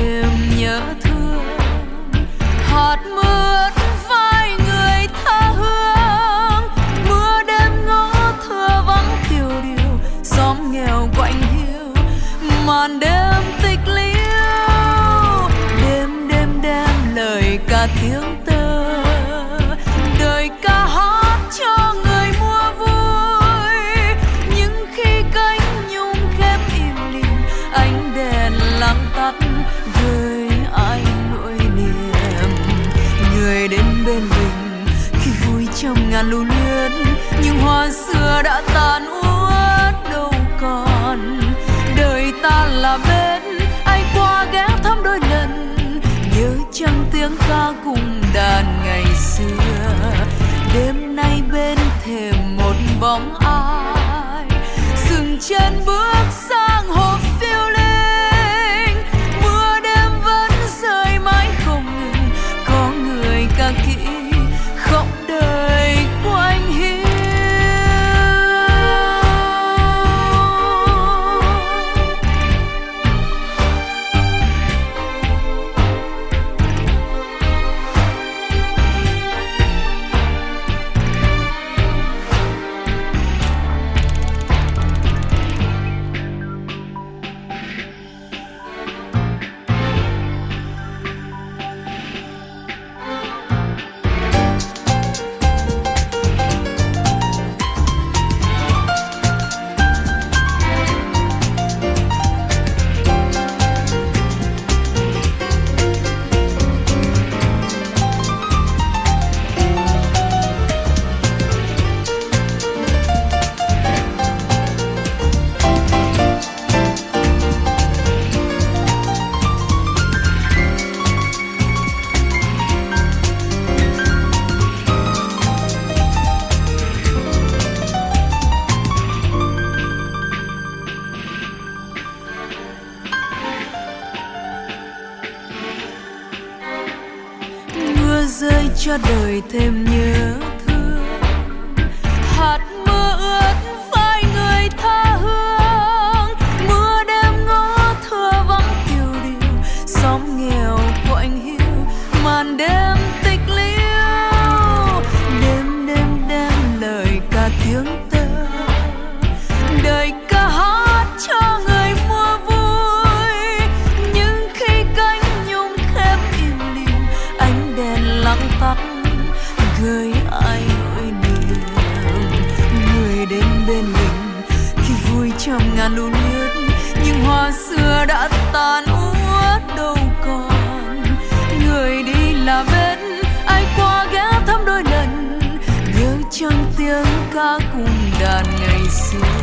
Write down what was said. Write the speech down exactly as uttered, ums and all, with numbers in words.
thêm nhớ thương. Hạt mưa vai người tha hương, mưa đêm ngõ thưa vắng tiêu điều, xóm nghèo quạnh hiu màn đêm tịch liêu. Đêm đêm đêm lời ca tiếng tơ, đời ca hát cho người mua vui. Nhưng khi cánh nhung khép im lìm, ánh đèn lặng tắt gửi anh nỗi niềm. Người đến bên mình khi vui trong ngàn lưu luyến, nhưng hoa xưa đã tàn úa đâu còn. Đời ta là bên ai qua ghé thăm đôi lần, nhớ chăng tiếng ca cùng đàn ngày xưa. Đêm nay bên thềm một bóng ai dừng chân bước sang hồ phiêu linh. Mưa đêm vẫn rơi mãi không ngừng, có người ca kỹ khóc đời quanh hiu. Rơi cho đời thêm nhớ thương. Hạt mưa ướt vai người tha hương, mưa đêm ngõ thưa vắng tiêu điều, xóm nghèo quạnh hiu màn đêm tịch liêu. Đêm đêm đêm lời ca tiếng tơ, đời ca hát cho người mua vui. Nhưng khi cánh nhung khép im lìm, ánh đèn lặng tắt gửi ai nỗi niềm. Người đến bên mình khi vui trong ngàn lưu luyến, nhưng hoa xưa đã tàn úa đâu còn. Người đi là bên ai qua ghé thăm đôi lần, nhớ chăng tiếng ca cùng đàn ngày xưa.